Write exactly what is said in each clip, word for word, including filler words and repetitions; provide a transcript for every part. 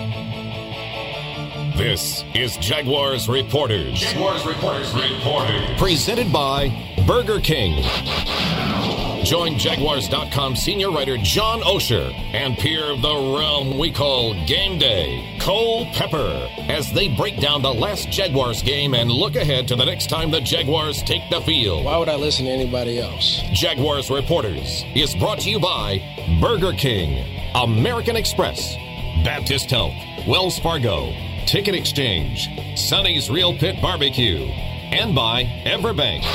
This is Jaguars Reporters. Jaguars Reporters Reporters. Presented by Burger King. Join Jaguars dot com senior writer John Osher and peer of the realm we call Game Day, Cole Pepper, as they break down the last Jaguars game and look ahead to the next time the Jaguars take the field. Why would I listen to anybody else? Jaguars Reporters is brought to you by Burger King, American Express, Baptist Health, Wells Fargo, Ticket Exchange, Sonny's Real Pit Barbecue, and by Everbank.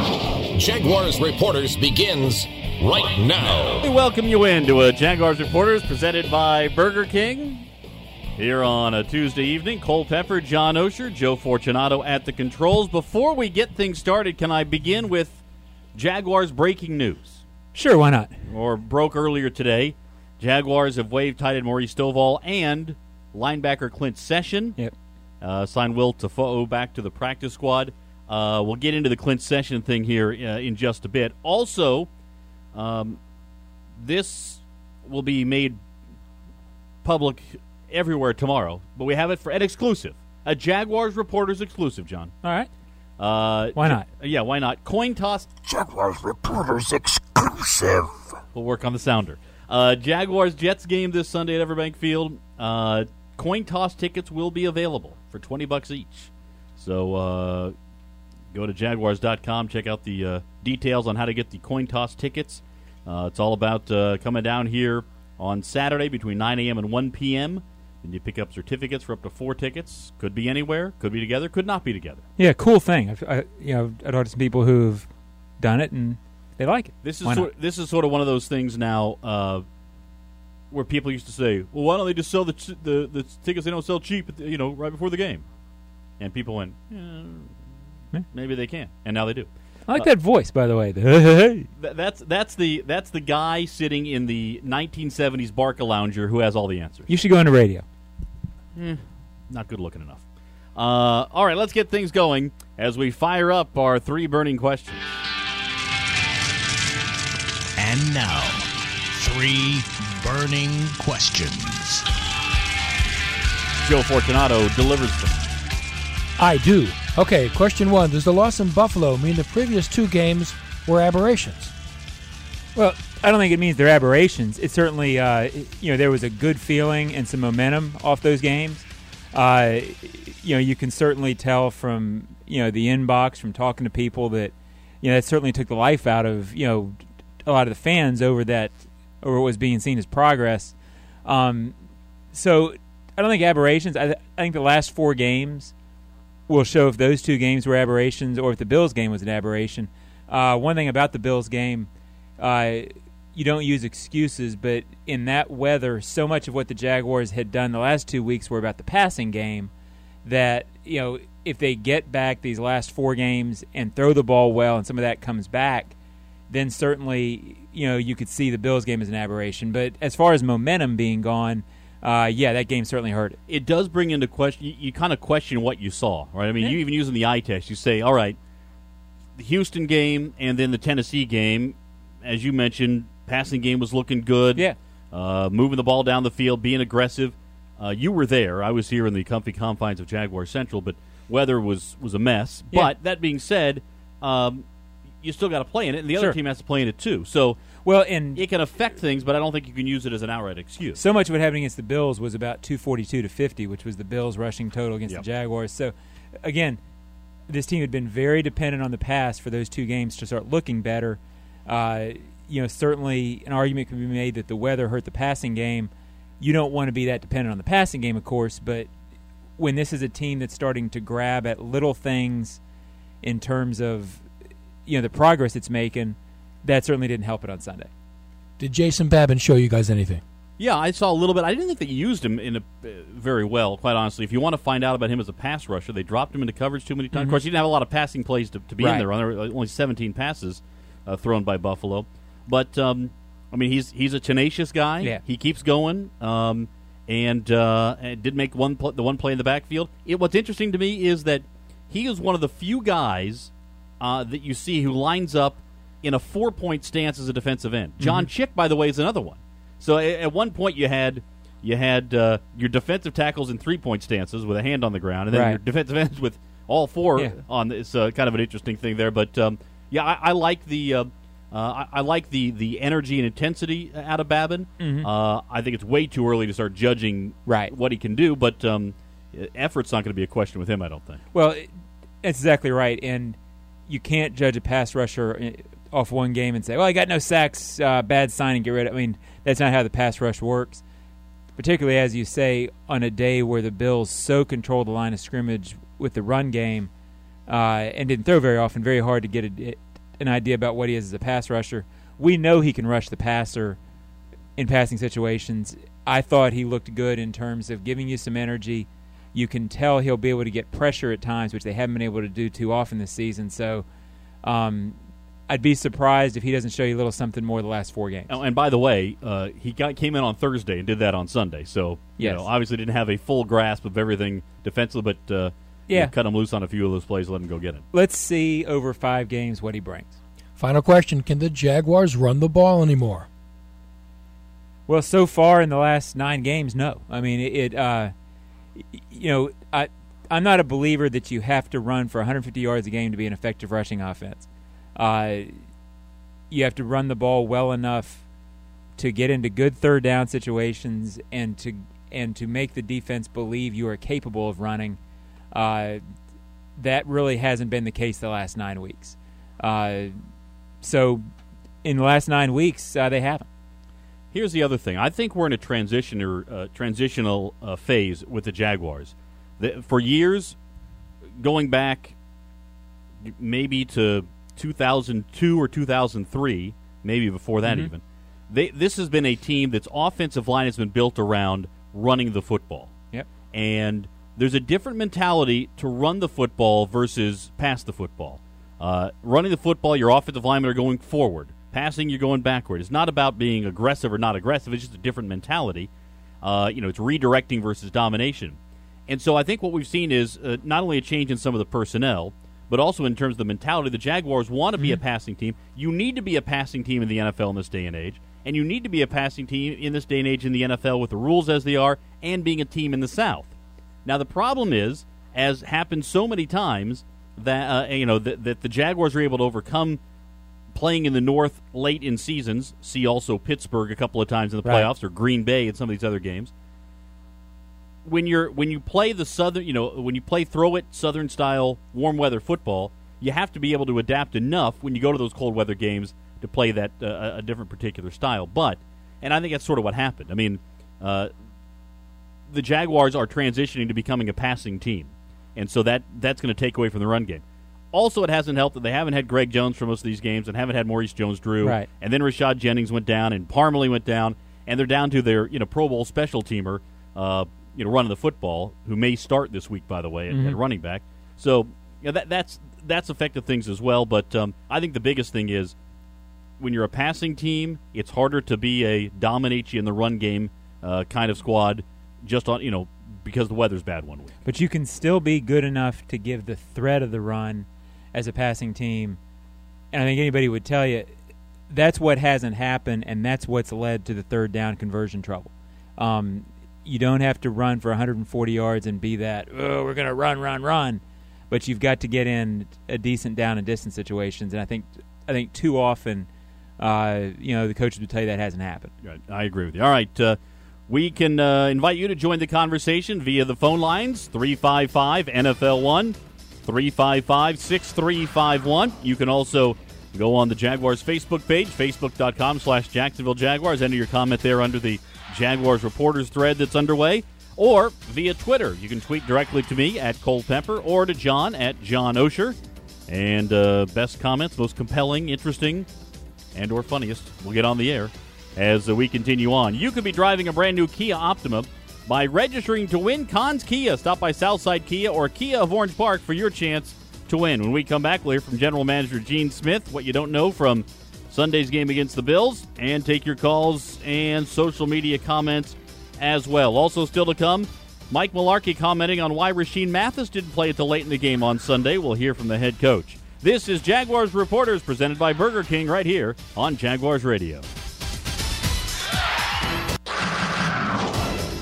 Jaguars Reporters begins right now. We welcome you into a Jaguars Reporters presented by Burger King. Here on a Tuesday evening, Cole Pepper, John Osher, Joe Fortunato at the controls. Before we get things started, can I begin with Jaguars breaking news? Sure, why not? Or broke earlier today. Jaguars have waived tight end Maurice Stovall and linebacker Clint Session. Yep. Uh, signed Will Tafoe back to the practice squad. Uh, we'll get into the Clint Session thing here uh, in just a bit. Also, um, this will be made public everywhere tomorrow, but we have it for an exclusive. A Jaguars Reporters exclusive, John. All right. Uh, why not? Yeah, why not? Coin toss. Jaguars Reporters exclusive. We'll work on the sounder. Uh, Jaguars-Jets game this Sunday at Everbank Field. Uh, coin toss tickets will be available for twenty bucks each. So uh, go to Jaguars dot com, check out the uh, details on how to get the coin toss tickets. Uh, it's all about uh, coming down here on Saturday between nine a.m. and one p.m. And you pick up certificates for up to four tickets. Could be anywhere, could be together, could not be together. Yeah, cool thing. I've, I, you know, I've talked to some people who've done it, and they like it. This is Why sort, not? this is sort of one of those things now uh, where people used to say, "Well, why don't they just sell the ch- the, the tickets they don't sell cheap, at the, you know, right before the game?" And people went, yeah, Yeah. "Maybe they can," and now they do. I like uh, that voice, by the way. The hey, hey, hey. Th- that's that's the that's the guy sitting in the nineteen seventies Barca Lounger who has all the answers. You should go into radio. Eh, not good looking enough. Uh, all right, let's get things going as we fire up our three burning questions. And now, three burning questions. Joe Fortunato delivers them. I do. Okay, question one. Does the loss in Buffalo mean the previous two games were aberrations? Well, I don't think it means they're aberrations. It certainly, uh, you know, there was a good feeling and some momentum off those games. Uh, you know, you can certainly tell from, you know, the inbox, from talking to people that, you know, that certainly took the life out of, you know, a lot of the fans over that, over what was being seen as progress. Um, so I don't think aberrations. I, th- I think the last four games will show if those two games were aberrations or if the Bills game was an aberration. Uh, one thing about the Bills game, uh, you don't use excuses, but in that weather, so much of what the Jaguars had done the last two weeks were about the passing game that, you know, if they get back these last four games and throw the ball well and some of that comes back, then certainly, you know, you could see the Bills game as an aberration. But as far as momentum being gone, uh, yeah, that game certainly hurt it. It does bring into question, you, you kind of question what you saw, right? I mean, Yeah. you even using the eye test, you say, all right, the Houston game and then the Tennessee game, as you mentioned, passing game was looking good. Yeah. Uh, moving the ball down the field, being aggressive. Uh, you were there. I was here in the comfy confines of Jaguar Central, but weather was, was a mess. Yeah. But that being said, um, you still got to play in it, and the other Sure. team has to play in it too. So Well, and it can affect things, but I don't think you can use it as an outright excuse. so much of what happened against the Bills was about two forty-two to fifty, which was the Bills' rushing total against Yep. the Jaguars. So, again, this team had been very dependent on the pass for those two games to start looking better. Uh, you know, certainly an argument can be made that the weather hurt the passing game. You don't want to be that dependent on the passing game, of course, but when this is a team that's starting to grab at little things in terms of, you know, the progress it's making, that certainly didn't help it on Sunday. Did Jason Babin show you guys anything? Yeah, I saw a little bit. I didn't think they used him in a, uh, very well, quite honestly. If you want to find out about him as a pass rusher, they dropped him into coverage too many times. Mm-hmm. Of course, he didn't have a lot of passing plays to, to be Right. in there. There were only seventeen passes uh, thrown by Buffalo. But, um, I mean, he's he's a tenacious guy. Yeah. He keeps going, um, and, uh, and did make one pl- the one play in the backfield. It, what's interesting to me is that he is one of the few guys uh, that you see who lines up in a four-point stance as a defensive end. John Mm-hmm. Chick, by the way, is another one. So at, at one point you had you had uh, your defensive tackles in three-point stances with a hand on the ground, and then Right. your defensive ends with all four Yeah. on. It's uh, kind of an interesting thing there, but um, yeah, I, I like the uh, uh, I, I like the the energy and intensity out of Babin. Mhm. Uh, I think it's way too early to start judging Right. what he can do, but um, effort's not going to be a question with him, I don't think. Well, it- that's exactly right, and you can't judge a pass rusher off one game and say, well, I got no sacks, uh, bad signing, get rid of it. I mean, that's not how the pass rush works, particularly, as you say, on a day where the Bills so controlled the line of scrimmage with the run game uh, and didn't throw very often, very hard to get a, an idea about what he is as a pass rusher. We know he can rush the passer in passing situations. I thought he looked good in terms of giving you some energy. You can tell he'll be able to get pressure at times, which they haven't been able to do too often this season. So um, I'd be surprised if he doesn't show you a little something more the last four games. Oh, and by the way, uh, he got came in on Thursday and did that on Sunday. So you Yes. know, obviously didn't have a full grasp of everything defensively, but uh, Yeah. you know, cut him loose on a few of those plays, let him go get it. Let's see over five games what he brings. Final question, can the Jaguars run the ball anymore? Well, so far in the last nine games, no. I mean, it. it uh, you know, I, I'm not a believer that you have to run for one hundred fifty yards a game to be an effective rushing offense. Uh, you have to run the ball well enough to get into good third down situations and to and to make the defense believe you are capable of running. Uh, that really hasn't been the case the last nine weeks. Uh, so, in the last nine weeks, uh, they haven't. Here's the other thing. I think we're in a transition or uh, transitional uh, phase with the Jaguars. The, for years, going back maybe to two thousand two or two thousand three, maybe before that Mhm. even, they, this has been a team that's offensive line has been built around running the football. Yep. And there's a different mentality to run the football versus pass the football. Uh, running the football, your offensive linemen are going forward. Passing, you're going backward. It's not about being aggressive or not aggressive. It's just a different mentality. Uh, you know, it's redirecting versus domination. And so I think what we've seen is uh, not only a change in some of the personnel, but also in terms of the mentality. The Jaguars want to be a passing team. You need to be a passing team in the N F L in this day and age, and you need to be a passing team in this day and age in the N F L with the rules as they are and being a team in the South. Now, the problem is, as happens so many times, that uh, you know that, that the Jaguars are able to overcome playing in the North late in seasons. See also Pittsburgh a couple of times in the Right. playoffs, or Green Bay in some of these other games. When you're when you play the southern, you know, when you play throw it Southern style warm weather football, you have to be able to adapt enough when you go to those cold weather games to play that uh, a different particular style. But, and I think that's sort of what happened. I mean, uh, the Jaguars are transitioning to becoming a passing team, and so that that's going to take away from the run game. Also, it hasn't helped that they haven't had Greg Jones for most of these games and haven't had Maurice Jones-Drew. Right. And then Rashad Jennings went down and Parmalee went down, and they're down to their you know Pro Bowl special teamer, uh, you know, running the football, who may start this week, by the way, at, Mhm. at running back. So you know, that that's that's affected things as well. But um, I think the biggest thing is when you're a passing team, it's harder to be a dominate you in the run game uh, kind of squad, just on you know because the weather's bad one week. But you can still be good enough to give the threat of the run as a passing team. And I think anybody would tell you that's what hasn't happened, and that's what's led to the third down conversion trouble. Um, you don't have to run for one hundred forty yards and be that, oh, we're going to run, run, run. But you've got to get in a decent down and distance situations. And I think I think too often, uh, you know, the coaches would tell you that hasn't happened. Right. I agree with you. All right. Uh, we can uh, invite you to join the conversation via the phone lines, three five five N F L one, three five five, six three five one. You can also go on the Jaguars Facebook page, facebook.com slash Jacksonville Jaguars. Enter your comment there under the Jaguars Reporters thread that's underway, or via Twitter. You can tweet directly to me at Cole Pepper or to John at John Osher. And uh, best comments, most compelling, interesting, and or funniest, we'll get on the air as uh, we continue on. You could be driving a brand new Kia Optima by registering to win Cons Kia. Stop by Southside Kia or Kia of Orange Park for your chance to win. When we come back, we'll hear from General Manager Gene Smith, what you don't know from Sunday's game against the Bills, and take your calls and social media comments as well. Also still to come, Mike Mularkey commenting on why Rashean Mathis didn't play until late in the game on Sunday. We'll hear from the head coach. This is Jaguars Reporters presented by Burger King right here on Jaguars Radio.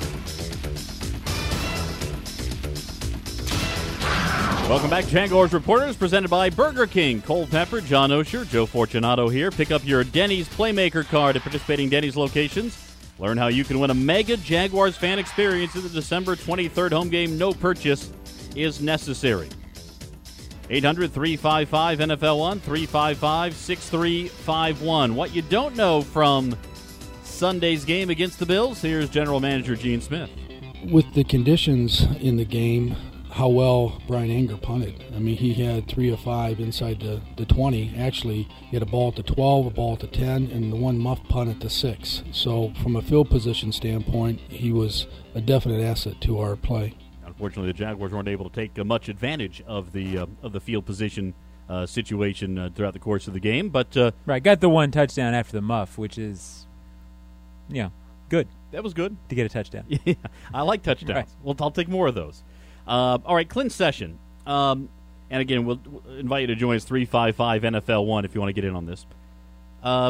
Welcome back, Jaguars Reporters, presented by Burger King. Cole Pepper, John Osher, Joe Fortunato here. Pick up your Denny's Playmaker card at participating Denny's locations. Learn how you can win a mega Jaguars fan experience at the December twenty-third home game. No purchase is necessary. eight hundred, three five five, N F L one, three five five, six three five one. What you don't know from Sunday's game against the Bills, here's General Manager Gene Smith. With the conditions in the game, how well Brian Anger punted. I mean, he had three of five inside the, the twenty. Actually, he had a ball at the twelve, a ball at the ten, and the one muff punt at the six. So from a field position standpoint, he was a definite asset to our play. Unfortunately, the Jaguars weren't able to take uh, much advantage of the uh, of the field position uh, situation uh, throughout the course of the game. But uh, right, got the one touchdown after the muff, which is, yeah, good. That was good to get a touchdown. Yeah, I like touchdowns. Right. Well, I'll take more of those. Uh, all right, Clint Session. Um, and again, we'll, we'll invite you to join us three five five N F L one if you want to get in on this. Uh,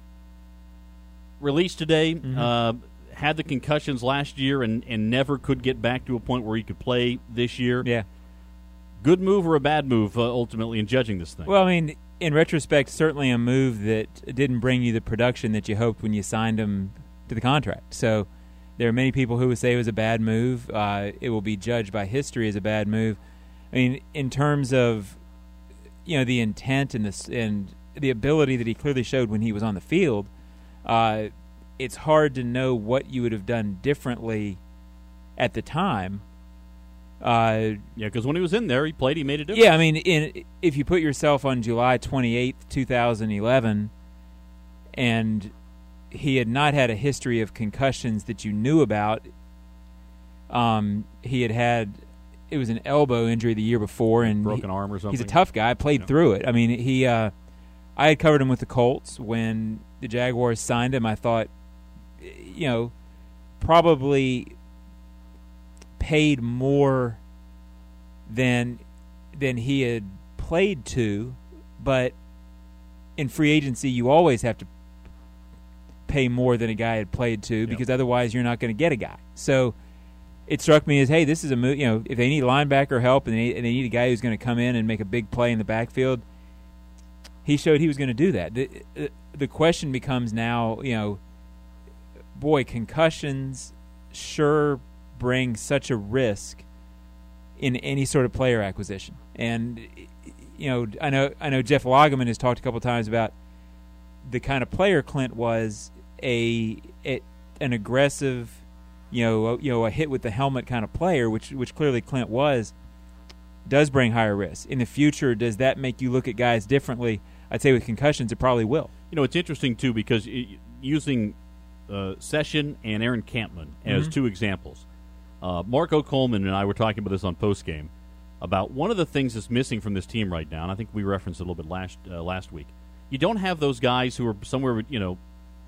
released today. Mm-hmm. Uh, had the concussions last year and, and never could get back to a point where he could play this year. Yeah. Good move or a bad move, uh, ultimately, in judging this thing? Well, I mean, in retrospect, certainly a move that didn't bring you the production that you hoped when you signed him to the contract. So there are many people who would say it was a bad move. Uh, it will be judged by history as a bad move. I mean, in terms of, you know, the intent and the, and the ability that he clearly showed when he was on the field, uh, it's hard to know what you would have done differently at the time. Uh, yeah, because when he was in there, he played, he made a difference. Yeah, I mean, in, if you put yourself on July twenty-eighth, twenty eleven, and he had not had a history of concussions that you knew about, um, he had had, it was an elbow injury the year before. and Broken he, arm or something. He's a tough guy, played yeah. through it. I mean, he, uh, I had covered him with the Colts when the Jaguars signed him. I thought, you know, probably paid more than than he had played to, but in free agency you always have to pay more than a guy had played to because yep. otherwise you're not going to get a guy. So it struck me as, hey, this is a move. You know, if they need linebacker help and they, and they need a guy who's going to come in and make a big play in the backfield, he showed he was going to do that. The, the question becomes now, you know, boy, concussions sure bring such a risk in any sort of player acquisition. And, you know, I know I know Jeff Lageman has talked a couple times about the kind of player Clint was, a, a an aggressive, you know, a, you know, a hit with the helmet kind of player, which which clearly Clint was, does bring higher risk. In the future, does that make you look at guys differently? I'd say with concussions, it probably will. You know, it's interesting, too, because it, using uh, Session and Aaron Campman as mm-hmm. two examples, uh, Marco Coleman and I were talking about this on postgame, about one of the things that's missing from this team right now, and I think we referenced it a little bit last uh, last week. You don't have those guys who are somewhere, you know,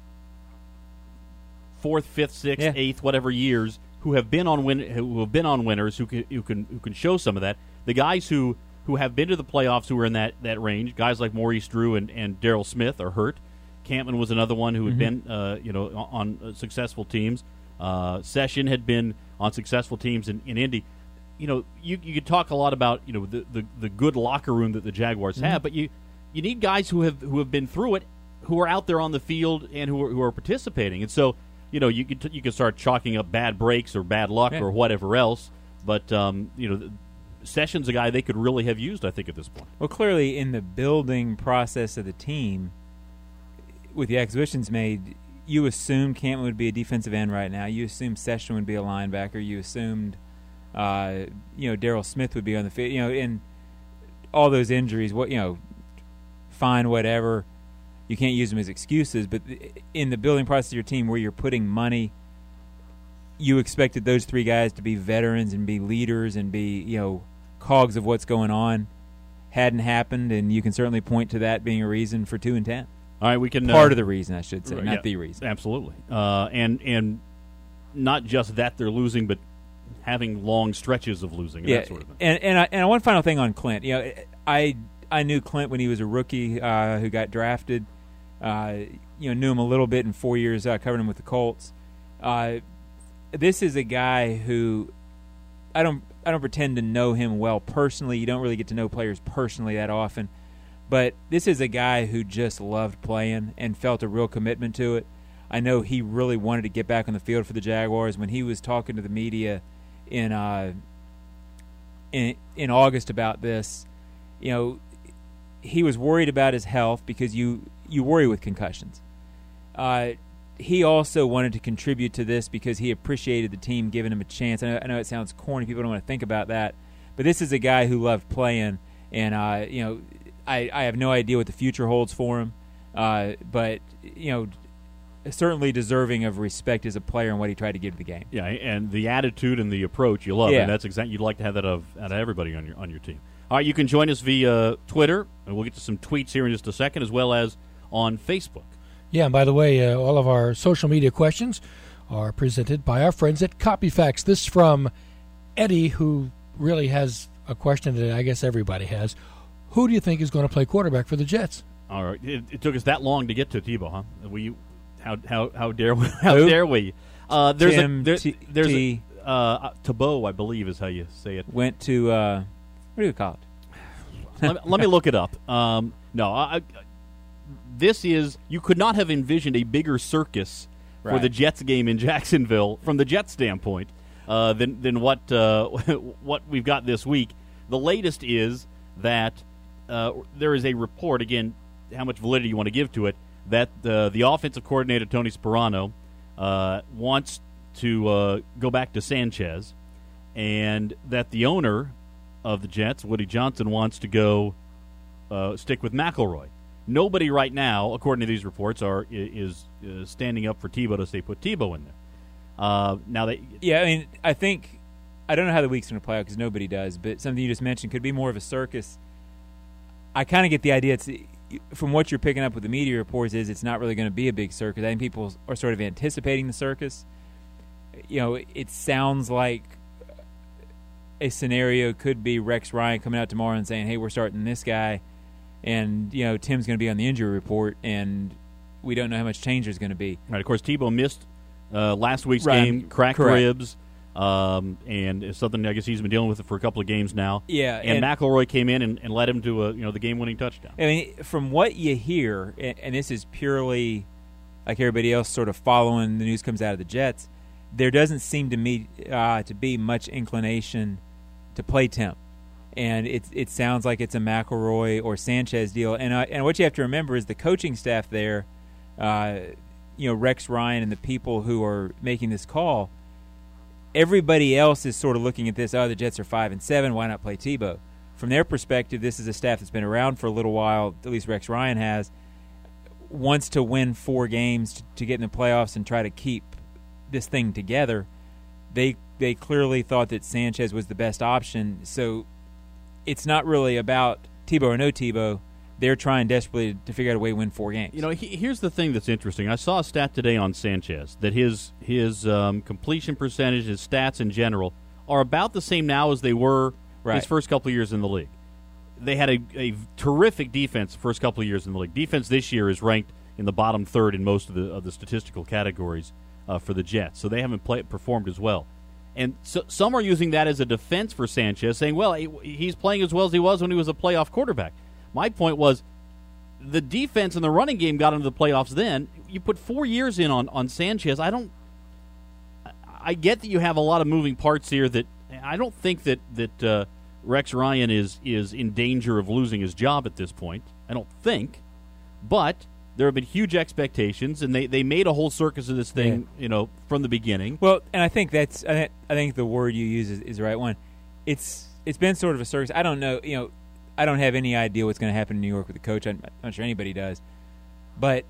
fourth, fifth, sixth, yeah. eighth, whatever years, who have been on win, who have been on winners, who can who can who can show some of that. The guys who, who have been to the playoffs, who are in that, that range, guys like Maurice Drew and, and Darryl Smith are hurt. Campman was another one who had mm-hmm. been, uh, you know, on, on successful teams. Uh, Session had been on successful teams in, in Indy. You know, you you could talk a lot about, you know, the, the, the good locker room that the Jaguars mm-hmm. have, but you you need guys who have who have been through it, who are out there on the field and who are, who are participating. And so, you know, you could t- you could start chalking up bad breaks or bad luck yeah. or whatever else. But um, you know, Sessions a guy they could really have used, I think, at this point. Well, clearly in the building process of the team, with the acquisitions made, you assumed Campbell would be a defensive end right now. You assumed Session would be a linebacker. You assumed, uh, you know, Darryl Smith would be on the field. You know, in all those injuries, what you know, fine, whatever. You can't use them as excuses, but in the building process of your team where you're putting money, you expected those three guys to be veterans and be leaders and be, you know, cogs of what's going on. Hadn't happened, and you can certainly point to that being a reason for two and ten. All right, we can part uh, of the reason, I should say, not yeah, the reason. Absolutely, uh, and and not just that they're losing, but having long stretches of losing. And yeah, that sort of thing. and and, I, and one final thing on Clint. You know, I I knew Clint when he was a rookie uh, who got drafted. Uh, you know, knew him a little bit in four years. I uh, covered him with the Colts. Uh, this is a guy who I don't I don't pretend to know him well personally. You don't really get to know players personally that often. But this is a guy who just loved playing and felt a real commitment to it. I know he really wanted to get back on the field for the Jaguars. When he was talking to the media in uh, in in August about this, you know, he was worried about his health because you you worry with concussions. Uh, he also wanted to contribute to this because he appreciated the team giving him a chance. I know, I know it sounds corny; people don't want to think about that, but this is a guy who loved playing, and uh, you know. I, I have no idea what the future holds for him, uh, but you know, certainly deserving of respect as a player and what he tried to give to the game. Yeah, and the attitude and the approach you love, yeah. and that's exactly you'd like to have that of out of everybody on your on your team. All right, you can join us via Twitter, and we'll get to some tweets here in just a second, as well as on Facebook. Yeah, and by the way, uh, all of our social media questions are presented by our friends at Copyfax. This from Eddie, who really has a question that I guess everybody has. Who do you think is going to play quarterback for the Jets? All right, it, it took us that long to get to Tebow, huh? We, how how how dare we? How Who? dare we? Uh, there's Tim a there, T- there's T- a uh, Tebow, I believe is how you say it. Went to uh, what do you call it? let, me, let me look it up. Um, no, I, I, this is you could not have envisioned a bigger circus right. for the Jets game in Jacksonville from the Jets standpoint uh, than than what uh, what we've got this week. The latest is that. Uh, there is a report, again, how much validity you want to give to it, that uh, the offensive coordinator, Tony Sparano, uh, wants to uh, go back to Sanchez, and that the owner of the Jets, Woody Johnson, wants to go uh, stick with McElroy. Nobody right now, according to these reports, are is, is standing up for Tebow to say put Tebow in there. Uh, now they, yeah, I mean, I think I don't know how the week's going to play out because nobody does, but something you just mentioned could be more of a circus. I kind of get the idea. It's from what you're picking up with the media reports is it's not really going to be a big circus. I think people are sort of anticipating the circus. You know, it sounds like a scenario could be Rex Ryan coming out tomorrow and saying, "Hey, we're starting this guy," and you know Tim's going to be on the injury report, and we don't know how much change there's going to be. Right. Of course, Tebow missed uh, last week's right. game, cracked Correct. ribs. Um, and it's something I guess he's been dealing with it for a couple of games now. Yeah, and, and McElroy came in and, and led him to a you know the game-winning touchdown. I mean, from what you hear, and, and this is purely like everybody else, sort of following the news comes out of the Jets. There doesn't seem to me uh, to be much inclination to play Tim, and it it sounds like it's a McElroy or Sanchez deal. And uh, and what you have to remember is the coaching staff there, uh, you know, Rex Ryan and the people who are making this call. Everybody else is sort of looking at this, oh, the Jets are five and seven, why not play Tebow? From their perspective, this is a staff that's been around for a little while, at least Rex Ryan has, wants to win four games to, to get in the playoffs and try to keep this thing together. They they clearly thought that Sanchez was the best option, so it's not really about Tebow or no Tebow. They're trying desperately to figure out a way to win four games. You know, he, here's the thing that's interesting. I saw a stat today on Sanchez that his his um, completion percentage, his stats in general, are about the same now as they were right. his first couple of years in the league. They had a, a terrific defense the first couple of years in the league. Defense this year is ranked in the bottom third in most of the of the statistical categories uh, for the Jets, so they haven't play, performed as well. And so, some are using that as a defense for Sanchez, saying, well, he, he's playing as well as he was when he was a playoff quarterback. My point was the defense and the running game got into the playoffs then. You put four years in on, on Sanchez. I don't – I get that you have a lot of moving parts here that I don't think that, that uh, Rex Ryan is, is in danger of losing his job at this point. I don't think. But there have been huge expectations, and they, they made a whole circus of this thing, yeah. you know, from the beginning. Well, and I think that's – I think the word you use is, is the right one. It's It's been sort of a circus. I don't know, you know – I don't have any idea what's going to happen in New York with the coach. I'm not sure anybody does. But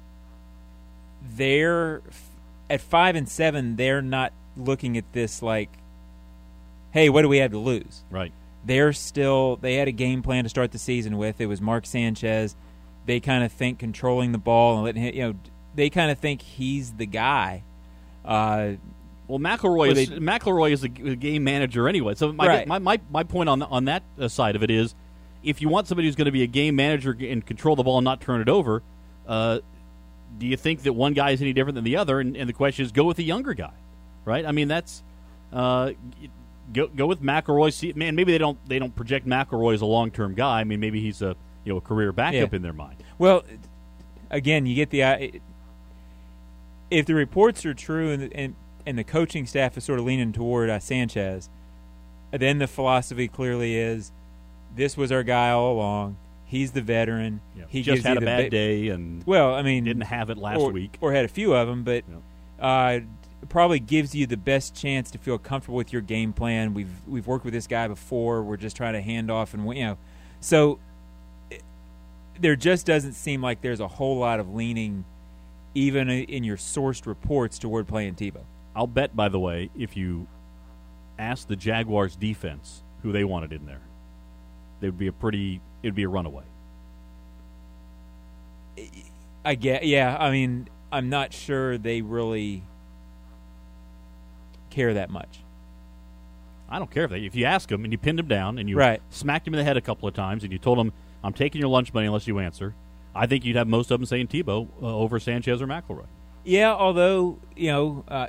they're at five and seven, they're not looking at this like, hey, what do we have to lose? Right. They're still they had a game plan to start the season with. It was Mark Sanchez. They kind of think controlling the ball and letting him, you know, they kind of think he's the guy. Uh, well, McElroy is they, McElroy is a, a game manager anyway. So my right. my, my my point on the, on that side of it is, if you want somebody who's going to be a game manager and control the ball and not turn it over, uh, do you think that one guy is any different than the other? And, and the question is, go with the younger guy, right? I mean, that's uh, go go with McElroy. See, man, maybe they don't they don't project McElroy as a long term guy. I mean, maybe he's a you know a career backup Yeah. in their mind. Well, again, you get the uh, if the reports are true and and, and the coaching staff is sort of leaning toward uh, Sanchez, then the philosophy clearly is this was our guy all along. He's the veteran. Yeah. He just gives had you a the bad ba- day and Well, I mean, didn't have it last or, week. or had a few of them, but Yeah. uh, probably gives you the best chance to feel comfortable with your game plan. We've we've worked with this guy before. We're just trying to hand off and win, you know. So it, there just doesn't seem like there's a whole lot of leaning, even in your sourced reports, toward playing Tebow. I'll bet, by the way, if you ask the Jaguars defense who they wanted in there, they would be a pretty it'd be a runaway. I get, yeah. I mean, I'm not sure they really care that much. I don't care if they if you ask him and you pinned him down and you Right. smacked him in the head a couple of times and you told him, I'm taking your lunch money unless you answer, I think you'd have most of them saying Tebow uh, over Sanchez or McElroy. Yeah, although, you know, uh,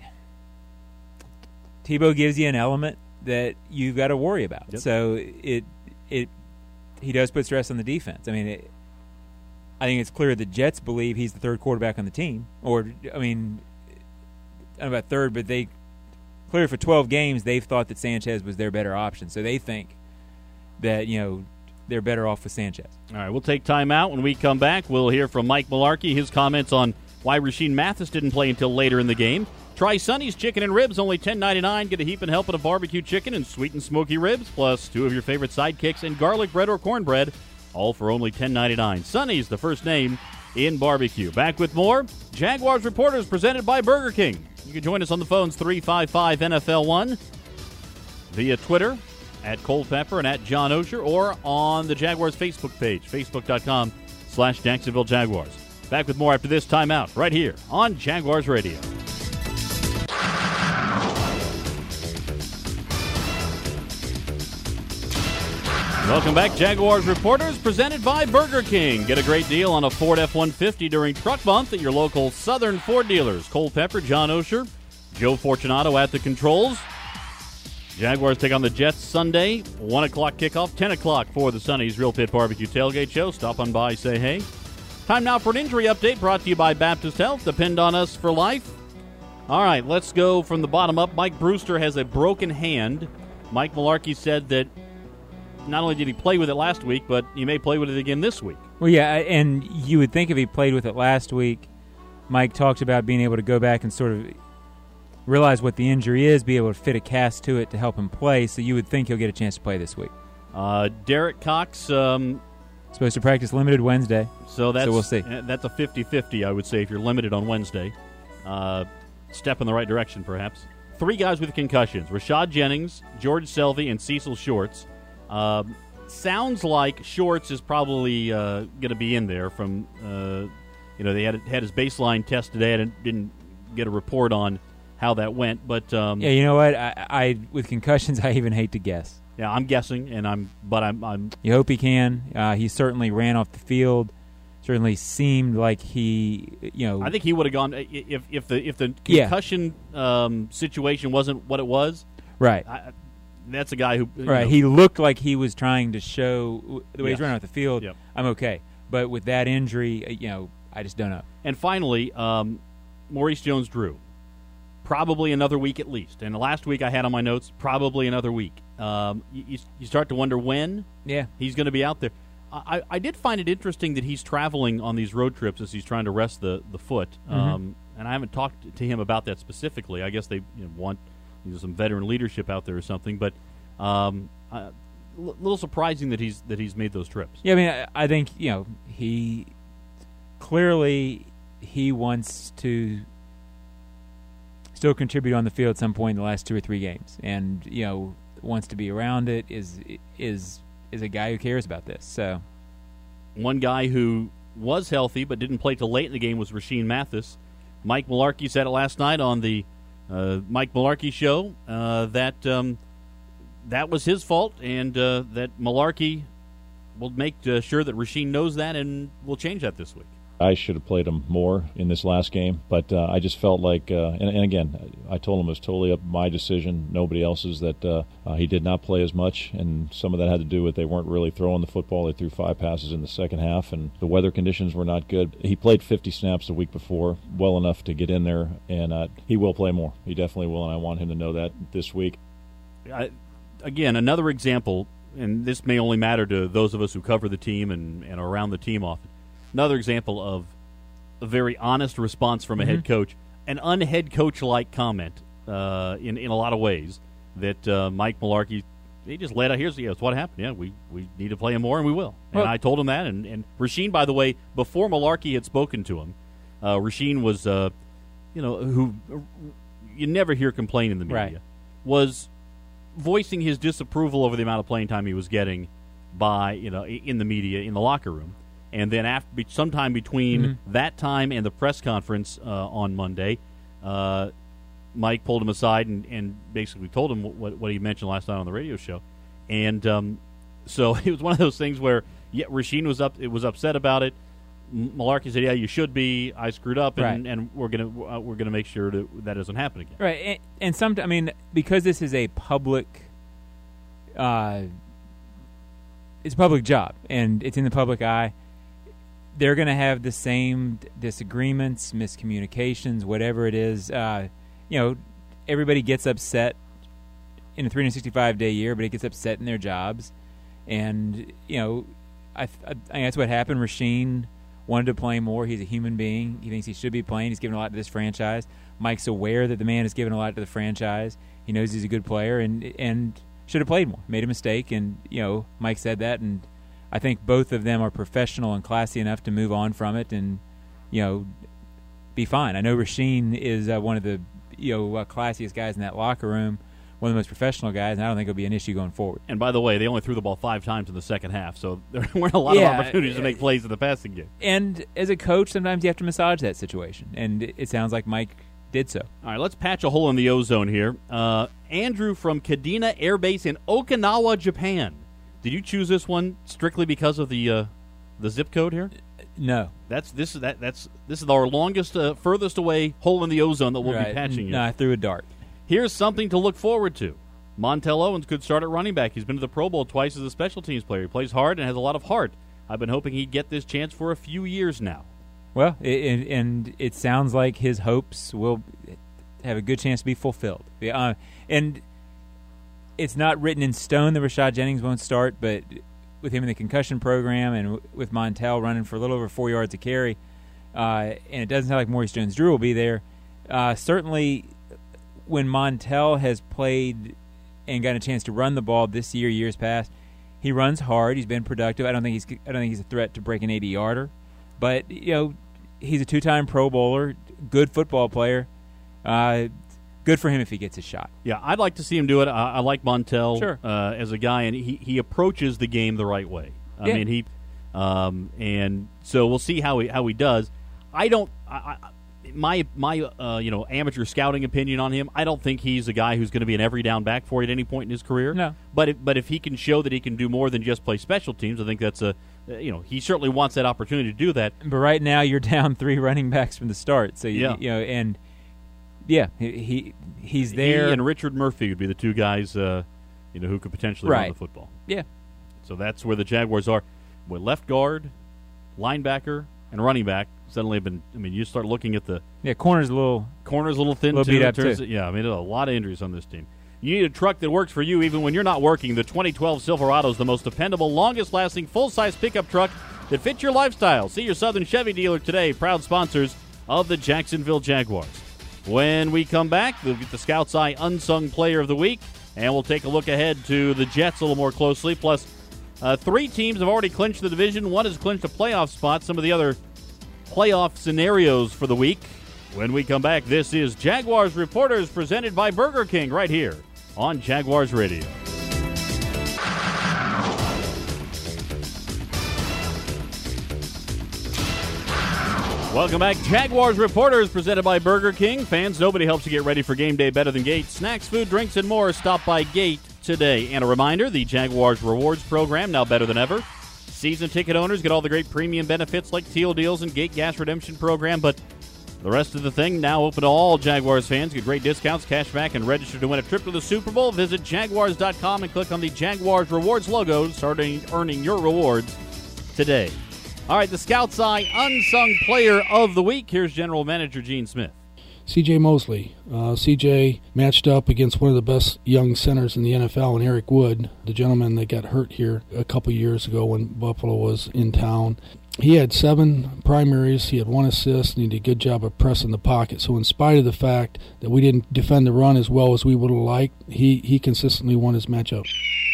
Tebow gives you an element that you've got to worry about. Yep. So it it he does put stress on the defense. I mean, it, I think it's clear the Jets believe he's the third quarterback on the team. Or, I mean, I don't know about third, but they clearly for twelve games they've thought that Sanchez was their better option. So they think that, you know, they're better off with Sanchez. All right, we'll take time out. When we come back, we'll hear from Mike Mularkey, his comments on why Rashean Mathis didn't play until later in the game. Try Sonny's Chicken and Ribs, only ten ninety-nine. Get a heap and help at a barbecue chicken and sweet and smoky ribs, plus two of your favorite sidekicks and garlic bread or cornbread, all for only ten ninety-nine. Sonny's, the first name in barbecue. Back with more Jaguars Reporters presented by Burger King. You can join us on the phones three five five N F L one, via Twitter at Culpepper and at John Osher, or on the Jaguars Facebook page, facebook.com slash Jacksonville Jaguars. Back with more after this timeout, right here on Jaguars Radio. Welcome back, Jaguars Reporters, presented by Burger King. Get a great deal on a Ford F one fifty during Truck Month at your local Southern Ford dealers. Culpepper, John Osher, Joe Fortunato at the controls. Jaguars take on the Jets Sunday, one o'clock kickoff, ten o'clock for the Sonny's Real Pit Barbecue Tailgate Show. Stop on by, say hey. Time now for an injury update brought to you by Baptist Health. Depend on us for life. All right, let's go from the bottom up. Mike Brewster has a broken hand. Mike Mularkey said that not only did he play with it last week, but he may play with it again this week. Well, yeah, and you would think if he played with it last week, Mike talked about being able to go back and sort of realize what the injury is, be able to fit a cast to it to help him play, so you would think he'll get a chance to play this week. Uh, Derek Cox, um, supposed to practice limited Wednesday, so that's so we'll see. That's a fifty-fifty, I would say, if you're limited on Wednesday. Uh, step in the right direction, perhaps. Three guys with concussions: Rashad Jennings, George Selvey, and Cecil Shorts. Uh, sounds like Shorts is probably uh, going to be in there. From uh, you know, they had had his baseline test today. I didn't, didn't get a report on how that went, but um, yeah, you know what? I, I with concussions, I even hate to guess. Yeah, I'm guessing, and I'm, but I'm, I'm. You hope he can. Uh, he certainly ran off the field. Certainly seemed like he, you know. I think he would have gone if if the if the Yeah. concussion um, situation wasn't what it was. Right. I, that's a guy who. you Right. know, He looked like he was trying to show the way Yes. he's running off the field. Yep. I'm okay, but with that injury, uh, you know, I just don't know. And finally, um, Maurice Jones-Drew. Probably another week at least. And last week I had on my notes, probably another week. Um, you, you start to wonder when Yeah. he's going to be out there. I, I did find it interesting that he's traveling on these road trips as he's trying to rest the, the foot. Mm-hmm. Um, and I haven't talked to him about that specifically. I guess they you know, want you know, some veteran leadership out there or something. But um, a l- little surprising that he's that he's made those trips. Yeah, I mean, I, I think, you know, he clearly he wants to still contribute on the field at some point in the last two or three games, and you know, wants to be around it. Is is is a guy who cares about this. So, one guy who was healthy but didn't play till late in the game was Rashean Mathis. Mike Mularkey said it last night on the uh, Mike Mularkey show uh, that um, that was his fault, and uh, that Mularkey will make uh, sure that Rashean knows that, and will change that this week. I should have played him more in this last game, but uh, I just felt like, uh, and, and again, I told him it was totally up my decision, nobody else's, that uh, uh, he did not play as much, and some of that had to do with they weren't really throwing the football. They threw five passes in the second half, and the weather conditions were not good. He played fifty snaps the week before, well enough to get in there, and uh, he will play more. He definitely will, and I want him to know that this week. I, again, another example, and this may only matter to those of us who cover the team and, and are around the team often. Another example of a very honest response from a mm-hmm. head coach, an unhead coach-like comment uh, in in a lot of ways that uh, Mike Mularkey, he just laid out, here's, here's what happened. Yeah, we, we need to play him more, and we will. And well, I told him that. And, and Rasheen, by the way, before Mularkey had spoken to him, uh, Rasheen was, uh, you know, who you never hear complain in the media, right. was voicing his disapproval over the amount of playing time he was getting by, you know, in the media, in the locker room. And then after, sometime between mm-hmm. that time and the press conference uh, on Monday, uh, Mike pulled him aside and, and basically told him what, what he mentioned last night on the radio show. And um, so it was one of those things where, yeah, Rasheen was up, it was upset about it. Mularkey said, "Yeah, you should be. I screwed up, and, right. and we're gonna uh, we're gonna make sure that that doesn't happen again." Right, and, and some, I mean, because this is a public, uh, it's a public job, and it's in the public eye. They're going to have the same disagreements, miscommunications, whatever it is. Uh, you know, everybody gets upset in a three hundred sixty-five day year, but it gets upset in their jobs. And, you know, I, I, I think that's what happened. Rasheen wanted to play more. He's a human being. He thinks he should be playing. He's given a lot to this franchise. Mike's aware that the man has given a lot to the franchise. He knows he's a good player and and should have played more. Made a mistake, and, you know, Mike said that, and I think both of them are professional and classy enough to move on from it and, you know, be fine. I know Rasheen is uh, one of the, you know, uh, classiest guys in that locker room, one of the most professional guys, and I don't think it'll be an issue going forward. And by the way, they only threw the ball five times in the second half, so there weren't a lot yeah, of opportunities to make plays in the passing game. And as a coach, sometimes you have to massage that situation, and it sounds like Mike did so. All right, let's patch a hole in the ozone here. Uh, Andrew from Kadena Air Base in Okinawa, Japan. Did you choose this one strictly because of the uh, the zip code here? No. That's this is that that's this is our longest, uh, furthest away hole in the ozone that we'll right. be patching. No, here. I threw a dart. Here's something to look forward to. Montel Owens could start at running back. He's been to the Pro Bowl twice as a special teams player. He plays hard and has a lot of heart. I've been hoping he'd get this chance for a few years now. Well, it, and it sounds like his hopes will have a good chance to be fulfilled. Uh, and it's not written in stone that Rashad Jennings won't start, but with him in the concussion program and w- with Montel running for a little over four yards a carry, uh, and it doesn't sound like Maurice Jones-Drew will be there, uh, certainly when Montel has played and gotten a chance to run the ball this year, years past, he runs hard. He's been productive. I don't think he's I don't think he's a threat to break an eighty-yarder, but you know he's a two-time Pro Bowler, good football player. Uh, good for him if he gets a shot. Yeah, I'd like to see him do it. I, I like Montel sure. uh, as a guy, and he, he approaches the game the right way. I yeah. mean, he um, and so we'll see how he how he does. I don't. I, I, my my uh, you know amateur scouting opinion on him. I don't think he's a guy who's going to be an every down back for you at any point in his career. No, but if, but if he can show that he can do more than just play special teams, I think that's a you know he certainly wants that opportunity to do that. But right now you're down three running backs from the start, so you, yeah. you know and. Yeah, he he's there. He and Richard Murphy would be the two guys, uh, you know, who could potentially right. run the football. Yeah. So that's where the Jaguars are. With left guard, linebacker, and running back suddenly have been. I mean, you start looking at the yeah corners a little corners a little thin little too. Beat up too. too. Yeah, I mean, a lot of injuries on this team. You need a truck that works for you even when you're not working. The twenty twelve Silverado is the most dependable, longest-lasting, full-size pickup truck that fits your lifestyle. See your Southern Chevy dealer today. Proud sponsors of the Jacksonville Jaguars. When we come back, we'll get the Scouts Eye Unsung Player of the Week, and we'll take a look ahead to the Jets a little more closely. Plus, uh, three teams have already clinched the division. One has clinched a playoff spot. Some of the other playoff scenarios for the week. When we come back, this is Jaguars Reporters presented by Burger King right here on Jaguars Radio. Welcome back. Jaguars Reporters presented by Burger King. Fans, nobody helps you get ready for game day better than Gate. Snacks, food, drinks, and more. Stop by Gate today. And a reminder, the Jaguars Rewards program, now better than ever. Season ticket owners get all the great premium benefits like Teal Deals and Gate Gas Redemption Program, but the rest of the thing now open to all Jaguars fans. Get great discounts, cash back, and register to win a trip to the Super Bowl. Visit Jaguars dot com and click on the Jaguars Rewards logo, starting earning your rewards today. All right, the Scouts Eye Unsung Player of the Week. Here's General Manager Gene Smith. C J Mosley. Uh, C J matched up against one of the best young centers in the N F L, and Eric Wood, the gentleman that got hurt here a couple years ago when Buffalo was in town. He had seven primaries, he had one assist, and he did a good job of pressing the pocket. So in spite of the fact that we didn't defend the run as well as we would have liked, he, he consistently won his matchup.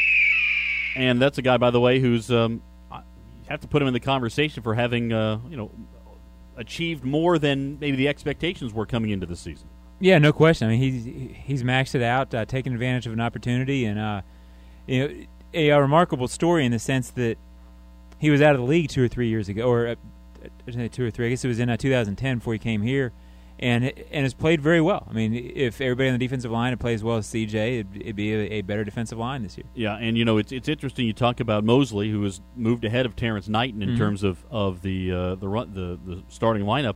And that's a guy, by the way, who's um, you have to put him in the conversation for having uh, you know achieved more than maybe the expectations were coming into the season. Yeah, no question. I mean, he's he's maxed it out, uh, taking advantage of an opportunity, and uh, you know, a, a remarkable story in the sense that he was out of the league two or three years ago, or uh, two or three. I guess it was in uh, two thousand ten before he came here, and and has played very well. I mean, if everybody on the defensive line had played as well as C J, it'd, it'd be a, a better defensive line this year. Yeah, and you know, it's it's interesting. You talk about Mosley, who has moved ahead of Terrence Knighton in mm-hmm. terms of of the uh, the, run, the the starting lineup.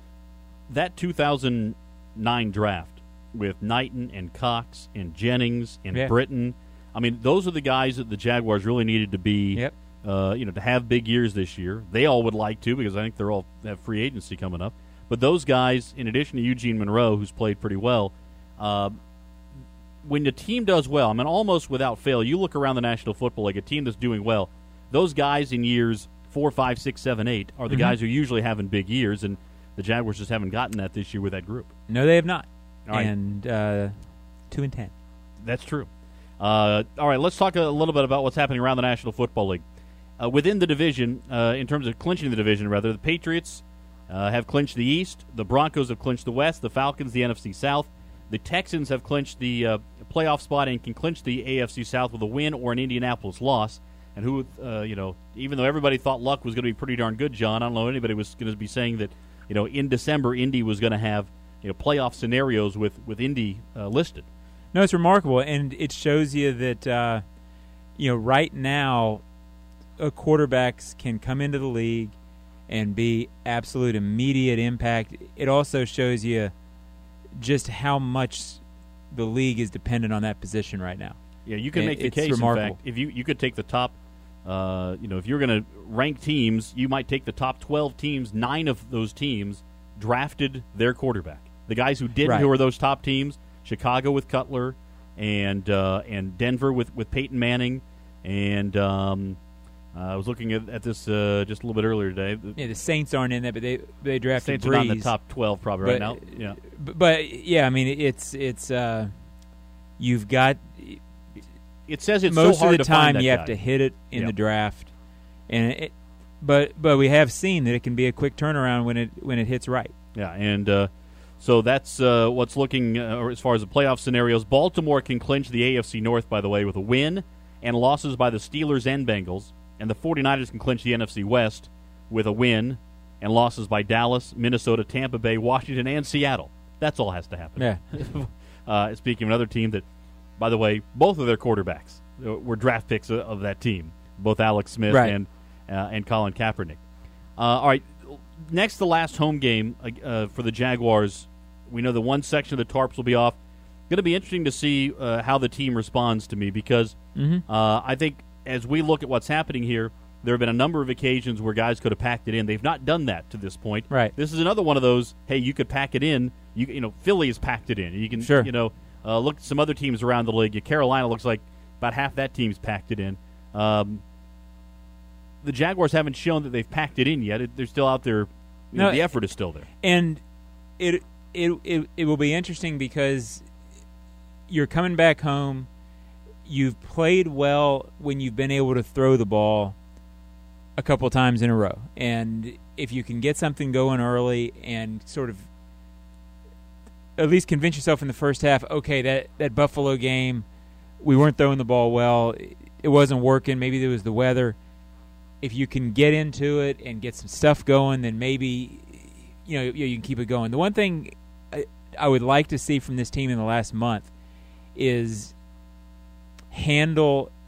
That two thousand nine draft with Knighton and Cox and Jennings and yeah. Britton. I mean, those are the guys that the Jaguars really needed to be. Yep. Uh, you know, to have big years this year. They all would like to because I think they're all have free agency coming up. But those guys, in addition to Eugene Monroe, who's played pretty well, uh, when the team does well, I mean, almost without fail, you look around the National Football League, a team that's doing well, those guys in years four, five, six, seven, eight are the mm-hmm. guys who are usually having big years, and the Jaguars just haven't gotten that this year with that group. No, they have not. All right. And uh, two and ten. That's true. Uh, all right, let's talk a little bit about what's happening around the National Football League. Uh, within the division, uh, in terms of clinching the division, rather, the Patriots uh, have clinched the East, the Broncos have clinched the West, the Falcons the N F C South, the Texans have clinched the uh, playoff spot and can clinch the A F C South with a win or an Indianapolis loss. And who, uh, you know, even though everybody thought luck was going to be pretty darn good, John, I don't know anybody was going to be saying that, you know, in December, Indy was going to have, you know, playoff scenarios with, with Indy uh, listed. No, it's remarkable, and it shows you that, uh, you know, right now, Uh, quarterbacks can come into the league and be absolute immediate impact. It also shows you just how much the league is dependent on that position right now. Yeah, you can and make the it's case. Remarkable. In fact, if you you could take the top, uh, you know, if you're going to rank teams, you might take the top twelve teams. Nine of those teams drafted their quarterback. The guys who didn't, right. who were those top teams: Chicago with Cutler, and uh, and Denver with, with Peyton Manning, and. Um, Uh, I was looking at, at this uh, just a little bit earlier today. Yeah, the Saints aren't in there, but they they drafted Saints Breeze. are not in the top twelve probably right but, now. Yeah, but, but yeah, I mean it's it's uh, you've got. It says it's most so hard of the to find time that you guy. have to hit it in yeah. the draft, and it, but but we have seen that it can be a quick turnaround when it when it hits right. Yeah, and uh, so that's uh, what's looking uh, as far as the playoff scenarios. Baltimore can clinch the A F C North, by the way, with a win and losses by the Steelers and Bengals. And the 49ers can clinch the N F C West with a win and losses by Dallas, Minnesota, Tampa Bay, Washington, and Seattle. That's all has to happen. Yeah. uh, speaking of another team that, by the way, both of their quarterbacks were draft picks of, of that team, both Alex Smith right. and uh, and Colin Kaepernick. Uh, all right, next to last home game uh, for the Jaguars, we know the one section of the tarps will be off. Going to be interesting to see uh, how the team responds to me because mm-hmm. uh, I think as we look at what's happening here, there have been a number of occasions where guys could have packed it in. They've not done that to this point. Right. This is another one of those, hey, you could pack it in. You you know, Philly has packed it in. You can, sure. you know, uh, look at some other teams around the league. Carolina looks like about half that team's packed it in. Um, the Jaguars haven't shown that they've packed it in yet. It, they're still out there. You no, know, the effort is still there. And it, it it it will be interesting because you're coming back home. You've played well when you've been able to throw the ball a couple times in a row. And if you can get something going early and sort of at least convince yourself in the first half, okay, that, that Buffalo game, we weren't throwing the ball well. It wasn't working. Maybe there was the weather. If you can get into it and get some stuff going, then maybe you know you can keep it going. The one thing I, I would like to see from this team in the last month is handle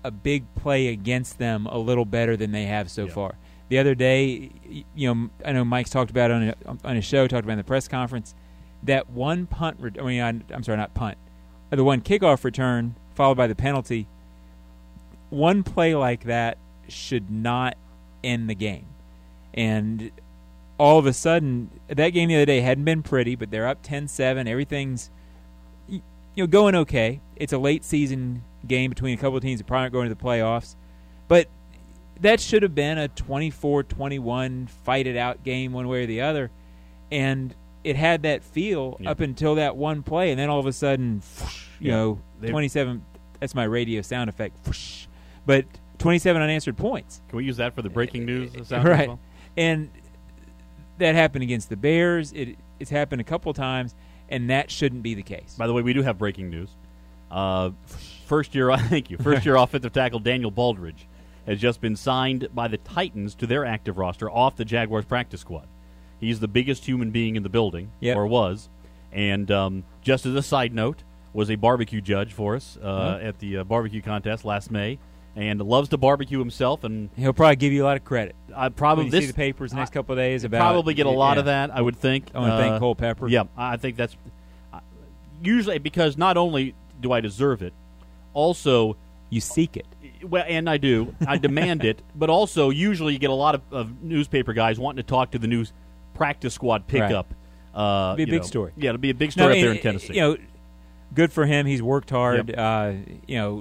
a big play against them a little better than they have so Yeah. far. The other day, y- you know, I know Mike's talked about it on a, on his show, talked about it in the press conference, that one punt, re- I mean, I, I'm sorry, not punt, the one kickoff return followed by the penalty, one play like that should not end the game. And all of a sudden, that game the other day hadn't been pretty, but they're up ten seven. Everything's you know going okay. It's a late season game between a couple of teams that probably aren't going to the playoffs. But that should have been a twenty-four twenty-one fight-it-out game one way or the other. And it had that feel Yeah. up until that one play. And then all of a sudden, whoosh, you Yeah. know, They've- twenty-seven, that's my radio sound effect, whoosh, but twenty-seven unanswered points. Can we use that for the breaking news? sound as Right. well? And that happened against the Bears. It, it's happened a couple of times, and that shouldn't be the case. By the way, we do have breaking news. Uh, first year, thank you. First year offensive tackle Daniel Baldridge has just been signed by the Titans to their active roster off the Jaguars practice squad. He's the biggest human being in the building, Yep. or was. And um, just as a side note, was a barbecue judge for us uh, Hmm. at the uh, barbecue contest last May, and loves to barbecue himself. And He'll probably give you a lot of credit. I probably When you this see the papers the next couple of days about probably get a lot yeah. of that. I would think. I want to thank Uh, Cole Pepper. Yeah, I think that's uh, usually because not only do I deserve it, also You seek it. well, and I do, I demand it, but also usually you get a lot of, of newspaper guys wanting to talk to the new practice squad pickup. Uh, It'll be a you big know. story. Yeah, it'll be a big No, story up and, there in Tennessee. You know, good for him. He's worked hard. Yep. Uh, you know,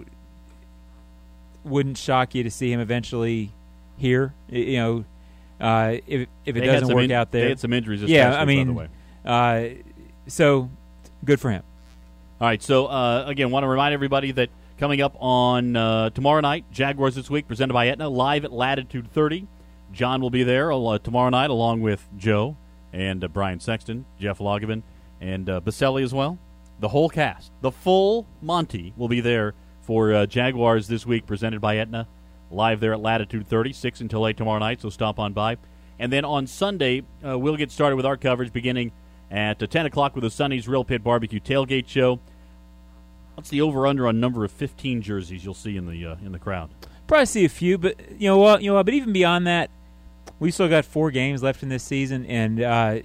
wouldn't shock you to see him eventually here. Y- You know, uh, if if it They had doesn't some work in- out there, they had some injuries this yeah, past I week, by mean, the way. Uh, so good for him. All right, so uh, again, want to remind everybody that coming up on uh, tomorrow night, Jaguars This Week, presented by Aetna, live at Latitude thirty. John will be there uh, tomorrow night, along with Joe and uh, Brian Sexton, Jeff Loggeman, and uh, Baselli as well. The whole cast, the full Monty, will be there for uh, Jaguars This Week, presented by Aetna, live there at Latitude thirty, six until eight tomorrow night, so stop on by. And then on Sunday, uh, we'll get started with our coverage beginning at uh, ten o'clock with the Sonny's Real Pit Barbecue Tailgate Show. What's the over-under on number of fifteen jerseys you'll see in the uh, in the crowd? Probably see a few, but you know what? You know what? But even beyond that, we still got four games left in this season, and uh,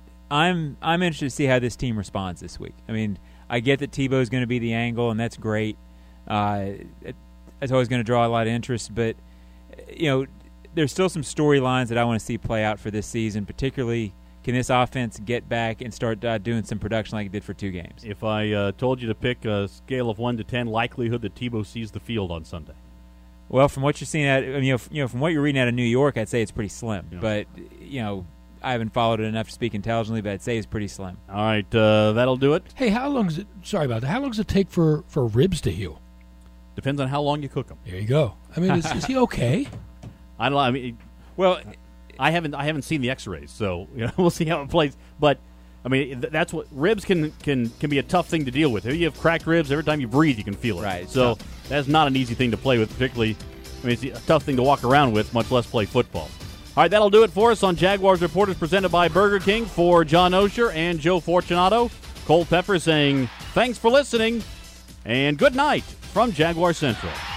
I'm I'm interested to see how this team responds this week. I mean, I get that Tebow's going to be the angle, and that's great. Uh, it, that's always going to draw a lot of interest, but you know, there's still some storylines that I want to see play out for this season. Particularly, can this offense get back and start uh, doing some production like it did for two games? If I uh, told you to pick a scale of one to ten likelihood that Tebow sees the field on Sunday. Well, from what you're seeing at, I mean, you know, f- you know, from what you're reading out of New York, I'd say it's pretty slim. Yeah. But you know, I haven't followed it enough to speak intelligently, but I'd say it's pretty slim. All right, uh, that'll do it. Hey, how long does it? Sorry about that. How long does it take for, for ribs to heal? Depends on how long you cook them. There you go. I mean, is, is he okay? I don't know. I mean, Well, I haven't I haven't seen the X-rays, so you know, we'll see how it plays. But I mean, th- that's what ribs can can can be a tough thing to deal with. If you have cracked ribs, every time you breathe, you can feel it. Right, it's So tough. that's not an easy thing to play with, particularly. I mean, it's a tough thing to walk around with, much less play football. All right, that'll do it for us on Jaguars Reporters, presented by Burger King. For John Osher and Joe Fortunato, Cole Pepper saying thanks for listening and good night from Jaguar Central.